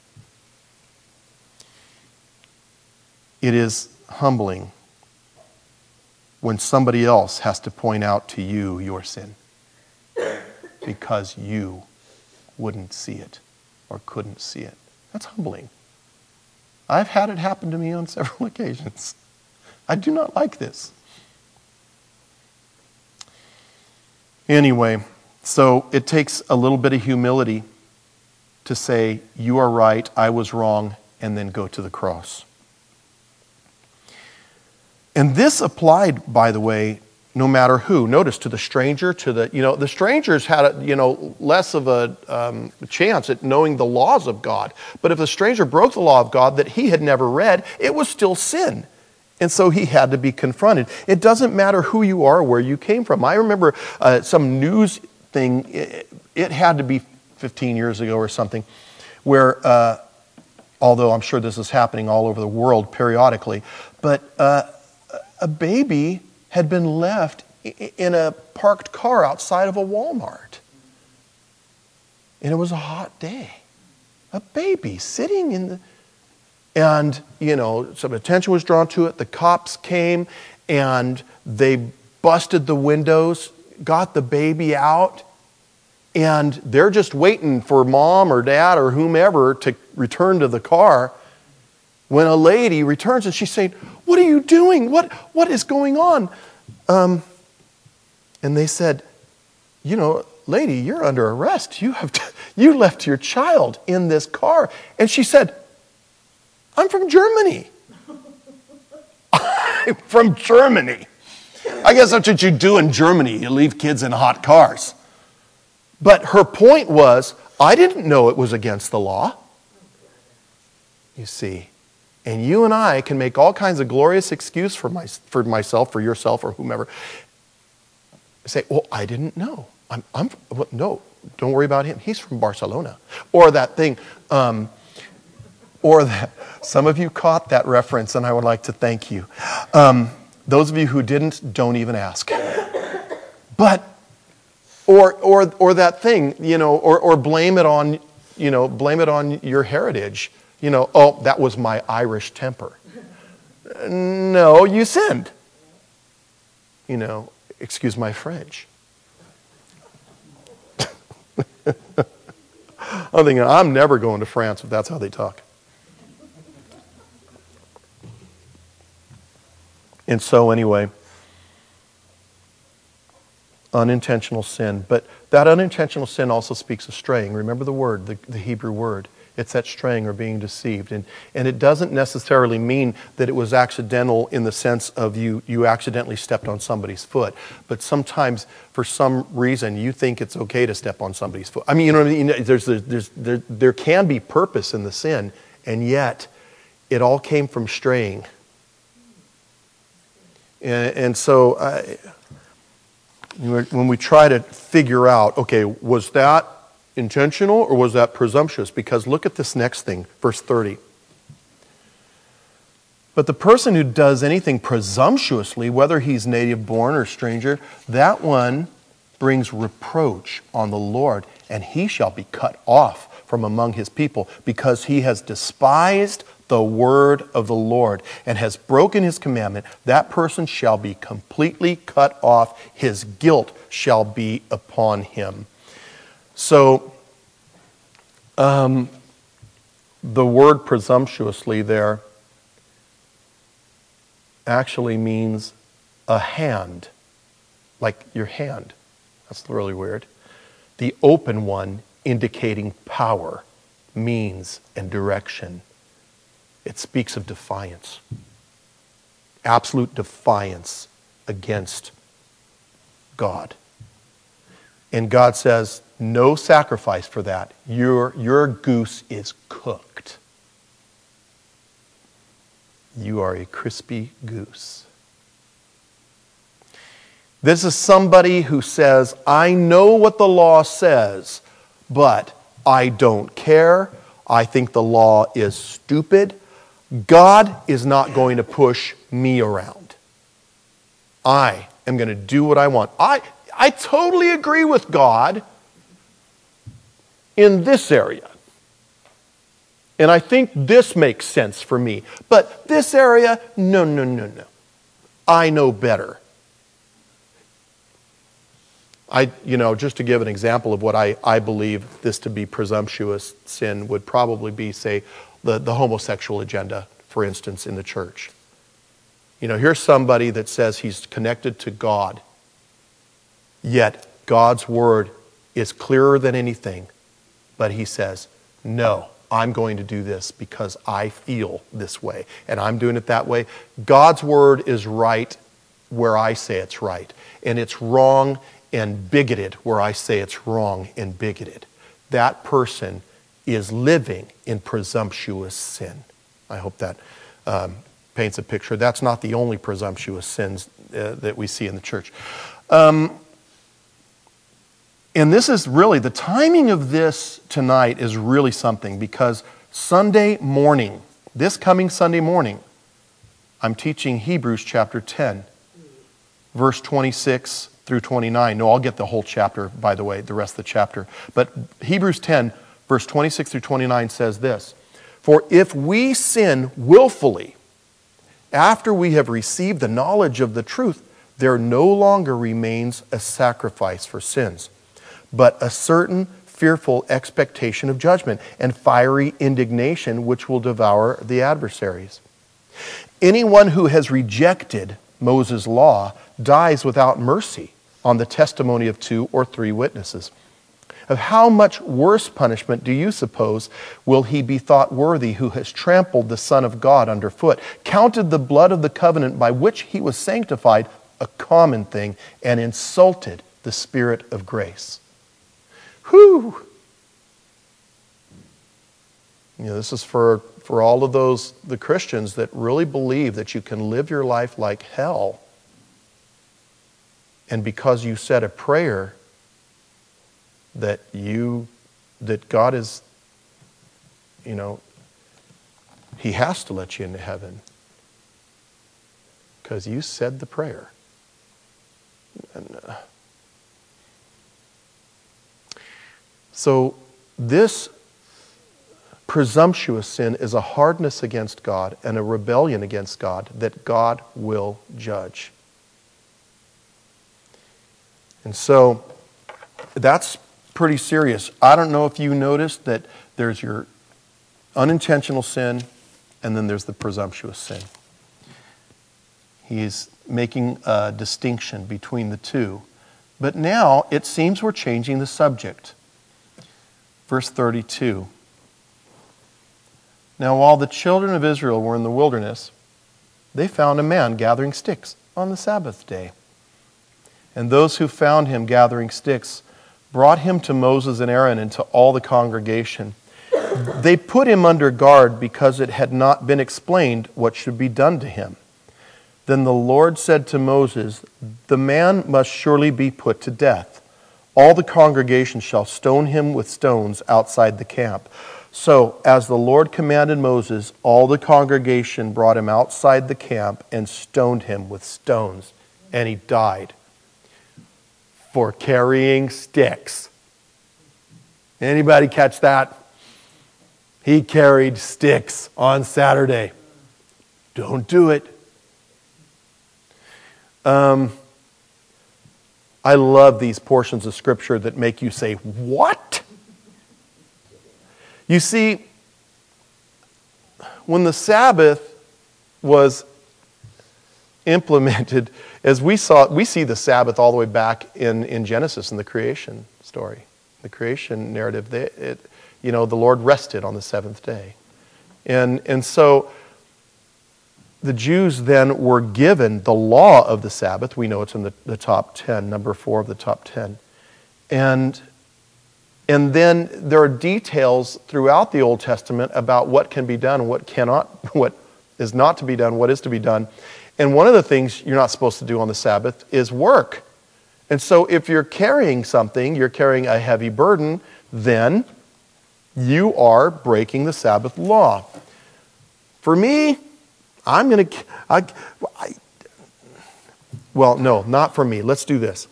It is humbling when somebody else has to point out to you your sin, because you wouldn't see it or couldn't see it. That's humbling. I've had it happen to me on several occasions. I do not like this. Anyway, so it takes a little bit of humility to say, you are right, I was wrong, and then go to the cross. And this applied, by the way, no matter who. Notice, to the stranger, to the, you know, the strangers had, a, you know, less of a um, chance at knowing the laws of God. But if the stranger broke the law of God that he had never read, it was still sin. And so he had to be confronted. It doesn't matter who you are, where you came from. I remember uh, some news thing, it, it had to be fifteen years ago or something, where, uh, although I'm sure this is happening all over the world periodically, but uh, a baby had been left in a parked car outside of a Walmart. And it was a hot day. A baby sitting in the... And, you know, some attention was drawn to it. The cops came and they busted the windows, got the baby out, and they're just waiting for mom or dad or whomever to return to the car. When a lady returns and she's saying, "What are you doing? What, what is going on?" Um, and they said, "You know, lady, you're under arrest. You have to, you left your child in this car." And she said, "I'm from Germany." I'm from Germany. I guess that's what you do in Germany. You leave kids in hot cars. But her point was, I didn't know it was against the law. You see. And you and I can make all kinds of glorious excuse for, my, for myself, for yourself, or whomever. Say, "Well, I didn't know. I'm, I'm well, no, don't worry about him. He's from Barcelona." Or that thing, um, or that, some of you caught that reference, and I would like to thank you. Um, those of you who didn't, don't even ask. But, or or or that thing, you know, or or blame it on, you know, blame it on your heritage. You know, "Oh, that was my Irish temper." No, you sinned. You know, excuse my French. I'm thinking, I'm never going to France if that's how they talk. And so anyway, unintentional sin. But that unintentional sin also speaks of straying. Remember the word, the, the Hebrew word. It's that straying or being deceived. And, and it doesn't necessarily mean that it was accidental in the sense of you, you accidentally stepped on somebody's foot. But sometimes, for some reason, you think it's okay to step on somebody's foot. I mean, you know what I mean? There's, there's, there's, there, there can be purpose in the sin, and yet it all came from straying. And, and so uh, when we try to figure out, okay, was that intentional or was that presumptuous? Because look at this next thing, verse thirty. "But the person who does anything presumptuously, whether he's native born or stranger, that one brings reproach on the Lord, and he shall be cut off from among his people, because he has despised the word of the Lord and has broken his commandment. That person shall be completely cut off. His guilt shall be upon him." So, um, the word presumptuously there actually means a hand, like your hand. That's really weird. The open one indicating power, means, and direction. It speaks of defiance. Absolute defiance against God. And God says, no sacrifice for that. Your, your goose is cooked. You are a crispy goose. This is somebody who says, I know what the law says, but I don't care. I think the law is stupid. God is not going to push me around. I am going to do what I want. I, I totally agree with God in this area. And I think this makes sense for me. But this area, no, no, no, no. I know better. I, you know, just to give an example of what I, I believe this to be presumptuous sin would probably be, say, the, the homosexual agenda, for instance, in the church. You know, here's somebody that says he's connected to God, yet God's word is clearer than anything, but he says, no, I'm going to do this because I feel this way, and I'm doing it that way. God's word is right where I say it's right, and it's wrong and bigoted where I say it's wrong and bigoted. That person is living in presumptuous sin. I hope that um, paints a picture. That's not the only presumptuous sins uh, that we see in the church. Um, and this is really, the timing of this tonight is really something, because Sunday morning, this coming Sunday morning, I'm teaching Hebrews chapter ten, verse twenty-six through twenty-nine. No, I'll get the whole chapter, by the way, the rest of the chapter. But Hebrews ten, verse twenty-six through twenty-nine says this, "For if we sin willfully, after we have received the knowledge of the truth, there no longer remains a sacrifice for sins, but a certain fearful expectation of judgment and fiery indignation which will devour the adversaries. Anyone who has rejected Moses' law dies without mercy on the testimony of two or three witnesses. Of how much worse punishment do you suppose will he be thought worthy who has trampled the Son of God underfoot, counted the blood of the covenant by which he was sanctified a common thing, and insulted the Spirit of grace?" Whew! You know, this is for, for all of those, the Christians that really believe that you can live your life like hell, and because you said a prayer that you, that God is, you know, He has to let you into heaven because you said the prayer. And, uh, so this presumptuous sin is a hardness against God and a rebellion against God that God will judge. And so that's pretty serious. I don't know if you noticed that there's your unintentional sin and then there's the presumptuous sin. He's making a distinction between the two. But now it seems we're changing the subject. Verse thirty-two. "Now while the children of Israel were in the wilderness, they found a man gathering sticks on the Sabbath day. And those who found him gathering sticks brought him to Moses and Aaron and to all the congregation. They put him under guard because it had not been explained what should be done to him. Then the Lord said to Moses, 'The man must surely be put to death. All the congregation shall stone him with stones outside the camp.' So, as the Lord commanded Moses, all the congregation brought him outside the camp and stoned him with stones, and he died for carrying sticks." Anybody catch that? He carried sticks on Saturday. Don't do it. Um, I love these portions of Scripture that make you say, "What?" You see, when the Sabbath was implemented, as we saw, we see the Sabbath all the way back in, in Genesis in the creation story, the creation narrative. They, it, you know, the Lord rested on the seventh day, and and so the Jews then were given the law of the Sabbath. We know it's in the, the top ten, number four of the top ten, and. And then there are details throughout the Old Testament about what can be done, what cannot, what is not to be done, what is to be done. And one of the things you're not supposed to do on the Sabbath is work. And so if you're carrying something, you're carrying a heavy burden, then you are breaking the Sabbath law. For me, I'm going to, I, I, well, no, not for me. Let's do this.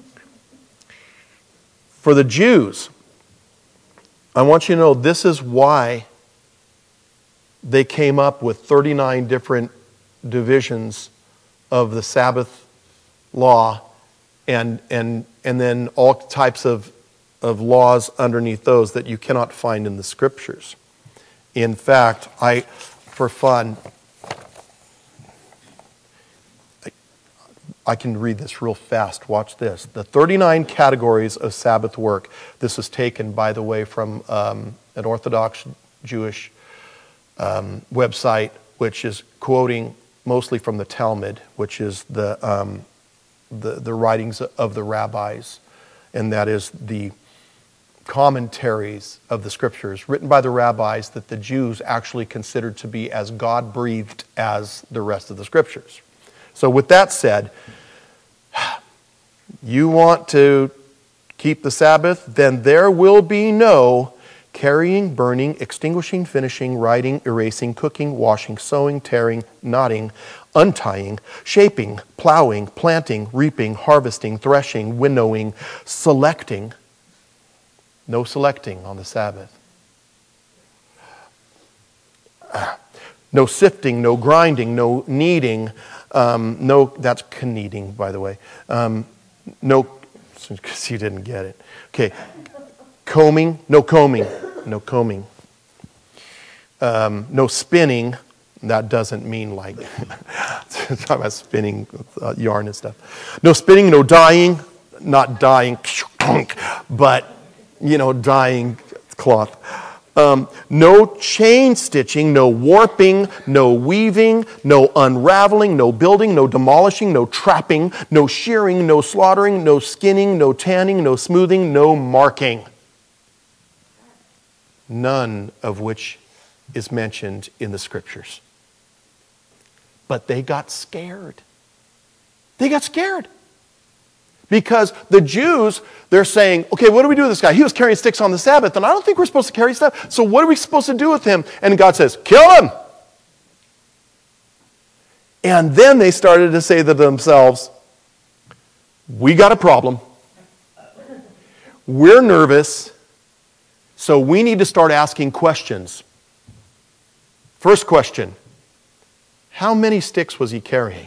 For the Jews, I want you to know this is why they came up with thirty-nine different divisions of the Sabbath law and and and then all types of, of laws underneath those that you cannot find in the Scriptures. In fact, I, for fun, I, I can read this real fast. Watch this. The thirty-nine categories of Sabbath work. This is taken, by the way, from um, an Orthodox Jewish um, website, which is quoting mostly from the Talmud, which is the, um, the the writings of the rabbis, and that is the commentaries of the Scriptures written by the rabbis that the Jews actually considered to be as God-breathed as the rest of the Scriptures. So with that said, you want to keep the Sabbath, then there will be no carrying, burning, extinguishing, finishing, writing, erasing, cooking, washing, sewing, tearing, knotting, untying, shaping, plowing, planting, reaping, harvesting, threshing, winnowing, selecting. No selecting on the Sabbath. No sifting, no grinding, no kneading, um, no, that's kneading, by the way. Um, no, because you didn't get it. Okay, combing, no combing, no combing. Um, no spinning, that doesn't mean like, talking about spinning uh, yarn and stuff. No spinning, no dyeing, not dyeing, but, you know, dyeing cloth. Um, no chain stitching, no warping, no weaving, no unraveling, no building, no demolishing, no trapping, no shearing, no slaughtering, no skinning, no tanning, no smoothing, no marking. None of which is mentioned in the scriptures. But they got scared. They got scared. Because the Jews, they're saying, okay, what do we do with this guy? He was carrying sticks on the Sabbath, and I don't think we're supposed to carry stuff. So what are we supposed to do with him? And God says, kill him. And then they started to say to themselves, we got a problem. We're nervous, so we need to start asking questions. First question, how many sticks was he carrying?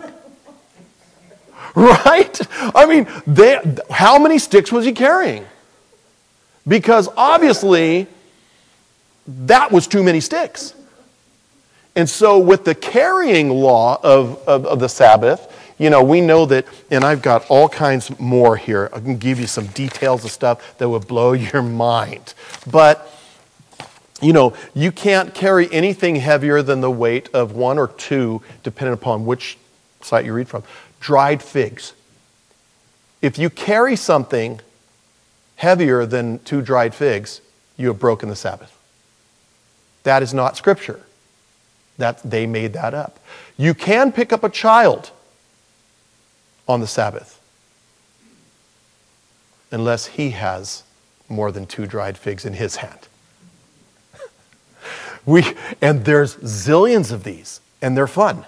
Right? I mean, they, how many sticks was he carrying? Because obviously, that was too many sticks. And so with the carrying law of, of, of the Sabbath, you know, we know that, and I've got all kinds more here. I can give you some details of stuff that would blow your mind. But, you know, you can't carry anything heavier than the weight of one or two, depending upon which site you read from. Dried figs. If you carry something heavier than two dried figs, you have broken the Sabbath. That is not Scripture. That, they made that up. You can pick up a child on the Sabbath unless he has more than two dried figs in his hand. we, and there's zillions of these, and they're fun.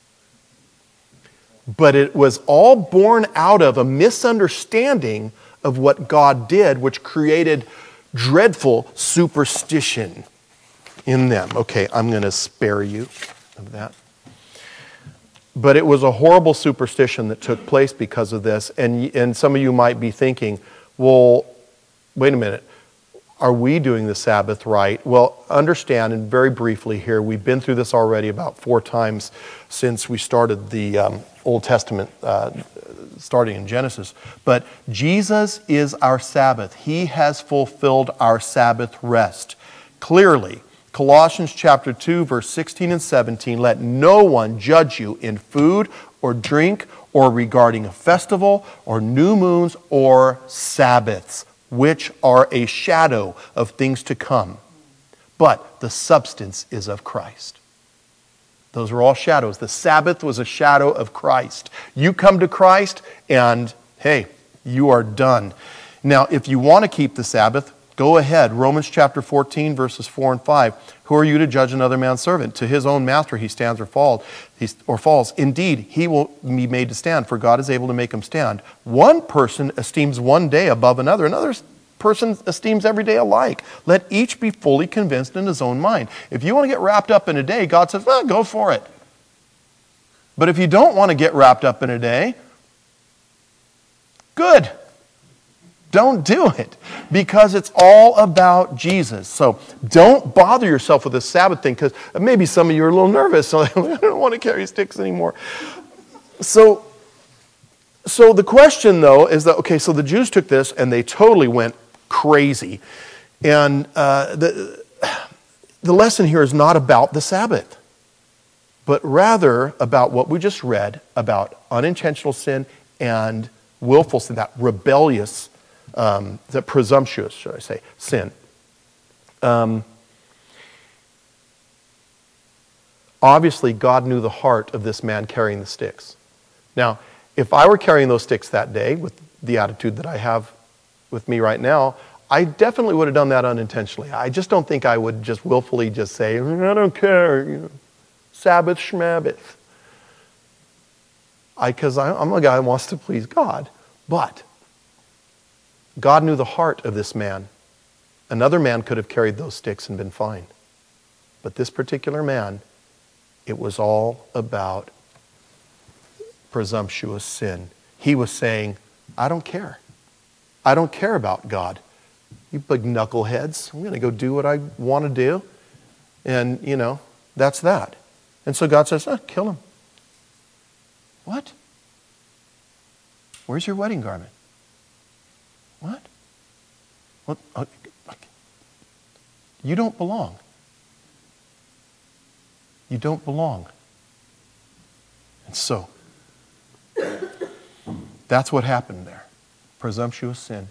But it was all born out of a misunderstanding of what God did, which created dreadful superstition in them. Okay, I'm going to spare you of that. But it was a horrible superstition that took place because of this. And, and some of you might be thinking, well, wait a minute. Are we doing the Sabbath right? Well, understand, and very briefly here, we've been through this already about four times since we started the um, Old Testament, uh, starting in Genesis. But Jesus is our Sabbath. He has fulfilled our Sabbath rest. Clearly, Colossians chapter two, verse sixteen and seventeen, let no one judge you in food or drink or regarding a festival or new moons or Sabbaths, which are a shadow of things to come. But the substance is of Christ. Those are all shadows. The Sabbath was a shadow of Christ. You come to Christ and, hey, you are done. Now, if you want to keep the Sabbath, go ahead. Romans chapter fourteen, verses four and five. Who are you to judge another man's servant? To his own master he stands or falls. He, or falls. Indeed, he will be made to stand, for God is able to make him stand. One person esteems one day above another. Another person esteems every day alike. Let each be fully convinced in his own mind. If you want to get wrapped up in a day, God says, well, go for it. But if you don't want to get wrapped up in a day, good. Don't do it, because it's all about Jesus. So don't bother yourself with this Sabbath thing, because maybe some of you are a little nervous. So I don't want to carry sticks anymore. So, so the question, though, is that, okay, so the Jews took this and they totally went crazy. And uh, the, the lesson here is not about the Sabbath, but rather about what we just read about unintentional sin and willful sin, that rebellious Um, the presumptuous, should I say, sin. Um, obviously, God knew the heart of this man carrying the sticks. Now, if I were carrying those sticks that day with the attitude that I have with me right now, I definitely would have done that unintentionally. I just don't think I would just willfully just say, I don't care, you know, Sabbath, schmabbath. Because I'm a guy who wants to please God. But God knew the heart of this man. Another man could have carried those sticks and been fine. But this particular man, it was all about presumptuous sin. He was saying, I don't care. I don't care about God. You big knuckleheads. I'm going to go do what I want to do. And, you know, that's that. And so God says, oh, kill him. What? Where's your wedding garment? What? What? Uh, you don't belong. You don't belong. And so, that's what happened there. Presumptuous sin.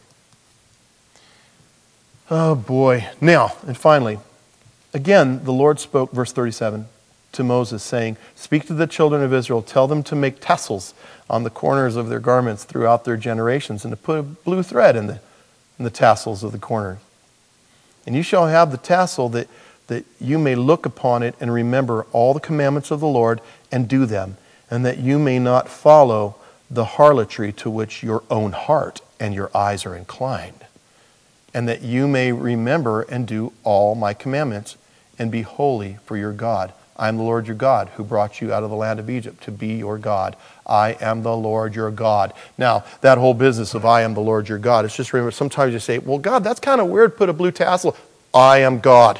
Oh boy. Now, and finally, again, the Lord spoke, verse thirty-seven, to Moses, saying, speak to the children of Israel, tell them to make tassels on the corners of their garments throughout their generations, and to put a blue thread in the, in the tassels of the corners. And you shall have the tassel that, that you may look upon it and remember all the commandments of the Lord and do them, and that you may not follow the harlotry to which your own heart and your eyes are inclined, and that you may remember and do all my commandments and be holy for your God. I am the Lord your God who brought you out of the land of Egypt to be your God. I am the Lord your God. Now, that whole business of I am the Lord your God, it's just remember, sometimes you say, well, God, that's kind of weird, put a blue tassel. I am God.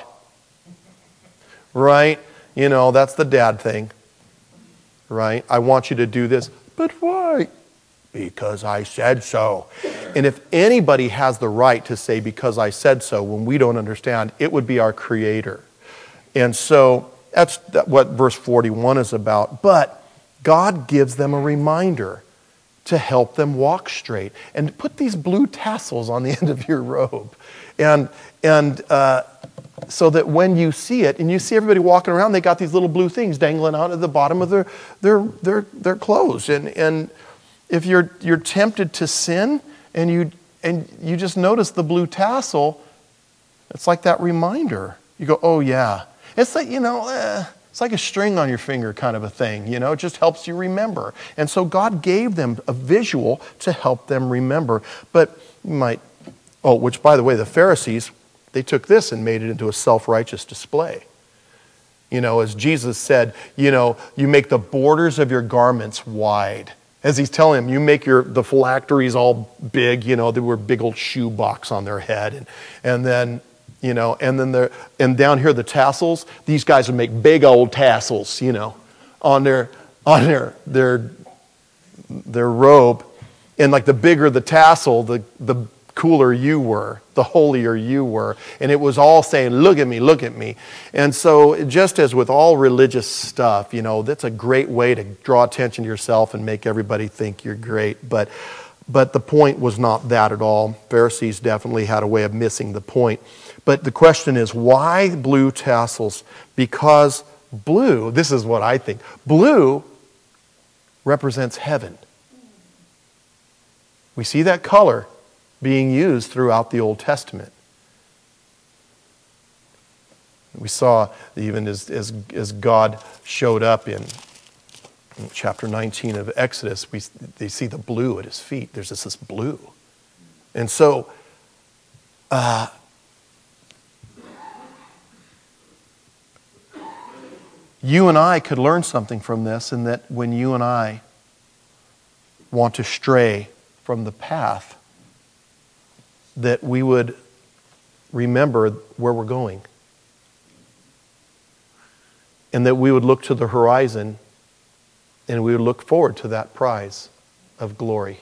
Right? You know, that's the dad thing. Right? I want you to do this. But why? Because I said so. And if anybody has the right to say because I said so when we don't understand, it would be our Creator. And so that's what verse forty-one is about. But God gives them a reminder to help them walk straight. And put these blue tassels on the end of your robe. And, and uh, so that when you see it, and you see everybody walking around, they got these little blue things dangling out of the bottom of their, their, their, their clothes. And, and if you're, you're tempted to sin, and you, and you just notice the blue tassel, it's like that reminder. You go, oh yeah. It's like, you know, eh, it's like a string on your finger kind of a thing, you know, it just helps you remember. And so God gave them a visual to help them remember. But you might, oh, which by the way, the Pharisees, they took this and made it into a self-righteous display. You know, as Jesus said, you know, you make the borders of your garments wide. As he's telling them, you make your the phylacteries all big, you know, they were big old shoe box on their head. And, and then, you know, and then the and down here the tassels, these guys would make big old tassels, you know, on their on their their their robe. And like the bigger the tassel, the the cooler you were, the holier you were. And it was all saying, look at me, look at me. And so just as with all religious stuff, you know, that's a great way to draw attention to yourself and make everybody think you're great. But but the point was not that at all. Pharisees definitely had a way of missing the point. But the question is, why blue tassels? Because blue, this is what I think, blue represents heaven. We see that color being used throughout the Old Testament. We saw even as, as, as God showed up in, in chapter nineteen of Exodus, we they see the blue at his feet. There's this, this blue. And so, uh, you and I could learn something from this, in that when you and I want to stray from the path, that we would remember where we're going. And that we would look to the horizon and we would look forward to that prize of glory.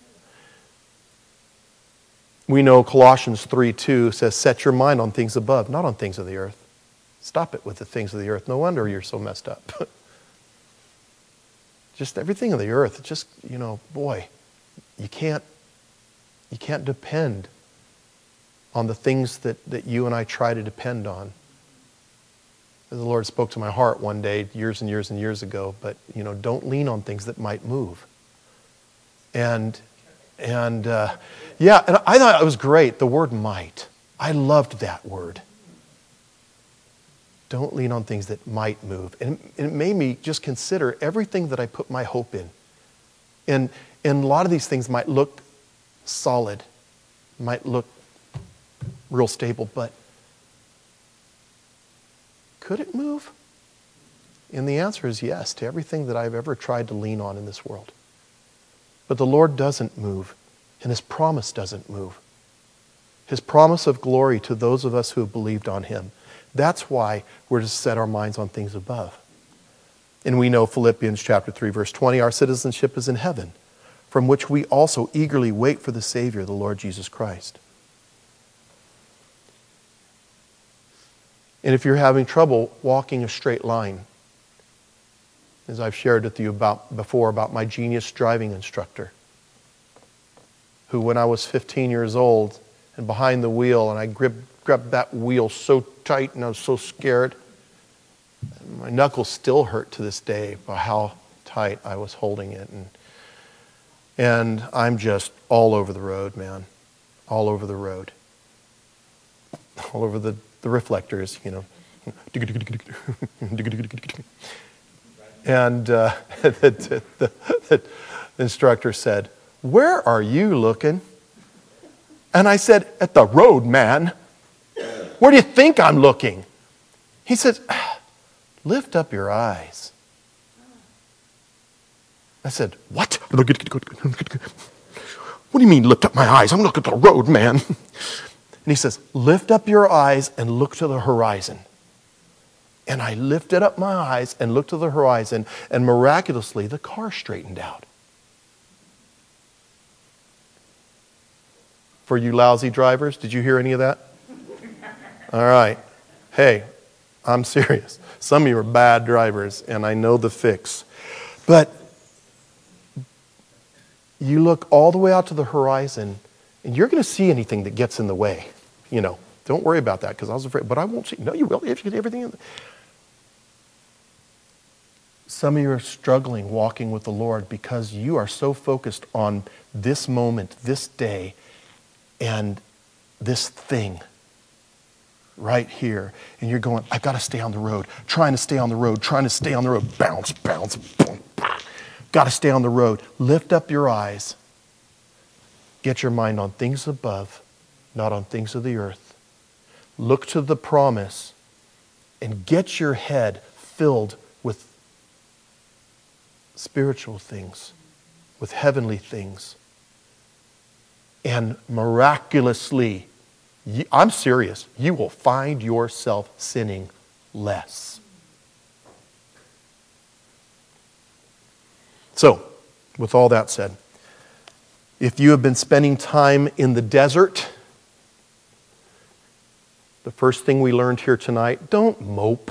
We know Colossians three two says, set your mind on things above, not on things of the earth. Stop it with the things of the earth. No wonder you're so messed up. Just everything of the earth, it's just, you know, boy, you can't, you can't depend on the things that, that you and I try to depend on. The Lord spoke to my heart one day, years and years and years ago, but, you know, don't lean on things that might move. And, and uh, yeah, and I thought it was great, the word might. I loved that word. Don't lean on things that might move. And it, it made me just consider everything that I put my hope in. And, and a lot of these things might look solid, might look real stable, but could it move? And the answer is yes to everything that I've ever tried to lean on in this world. But the Lord doesn't move, and His promise doesn't move. His promise of glory to those of us who have believed on Him. That's why we're to set our minds on things above. And we know Philippians chapter three, verse twenty, our citizenship is in heaven, from which we also eagerly wait for the Savior, the Lord Jesus Christ. And if you're having trouble walking a straight line, as I've shared with you about before about my genius driving instructor, who when I was fifteen years old and behind the wheel, and I gripped, grabbed that wheel so tight and I was so scared, my knuckles still hurt to this day by how tight I was holding it. And, and I'm just all over the road, man. All over the road. All over the, the reflectors, you know. And uh, the, the, the instructor said, "Where are you looking?" And I said, "At the road, man. Where do you think I'm looking?" He said, "Lift up your eyes." I said, "What? What do you mean lift up my eyes? I'm looking at the road, man." And he says, "Lift up your eyes and look to the horizon." And I lifted up my eyes and looked to the horizon, and miraculously the car straightened out. For you lousy drivers, did you hear any of that? All right. Hey, I'm serious. Some of you are bad drivers, and I know the fix. But you look all the way out to the horizon, and you're going to see anything that gets in the way. You know, don't worry about that, because I was afraid. But I won't see. No, you will. If you get everything in the... Some of you are struggling walking with the Lord because you are so focused on this moment, this day, and this thing right here. And you're going, "I've got to stay on the road, trying to stay on the road, trying to stay on the road." Bounce, bounce, boom. Got to stay on the road. Lift up your eyes. Get your mind on things above, not on things of the earth. Look to the promise and get your head filled with spiritual things, with heavenly things. And miraculously, you, I'm serious, you will find yourself sinning less. So, with all that said, if you have been spending time in the desert, the first thing we learned here tonight, don't mope.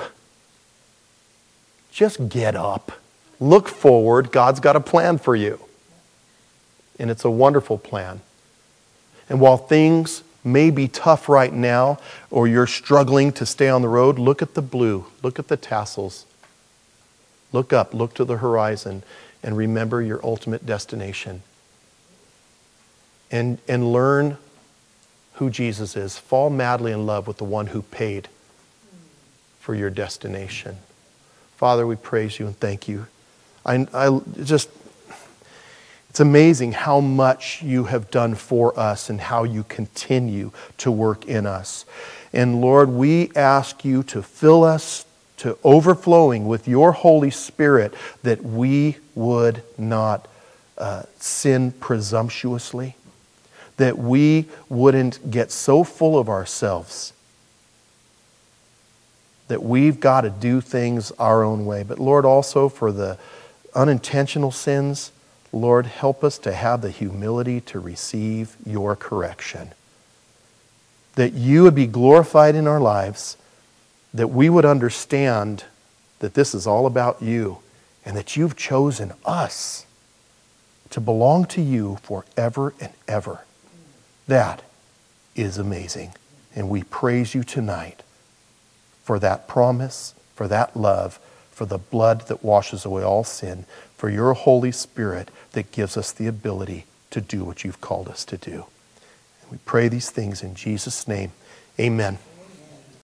Just get up. Look forward. God's got a plan for you. And it's a wonderful plan. And while things may be tough right now, or you're struggling to stay on the road, look at the blue. Look at the tassels. Look up. Look to the horizon. And remember your ultimate destination. And, and learn who Jesus is. Fall madly in love with the one who paid for your destination. Father, we praise you and thank you. I, I just, it's amazing how much you have done for us and how you continue to work in us. And Lord, we ask you to fill us to overflowing with your Holy Spirit, that we would not uh, sin presumptuously, that we wouldn't get so full of ourselves that we've got to do things our own way. But Lord, also for the unintentional sins, Lord, help us to have the humility to receive your correction. That you would be glorified in our lives, that we would understand that this is all about you, and that you've chosen us to belong to you forever and ever. That is amazing. And we praise you tonight for that promise, for that love, for the blood that washes away all sin, for your Holy Spirit that gives us the ability to do what you've called us to do. And we pray these things in Jesus' name. Amen.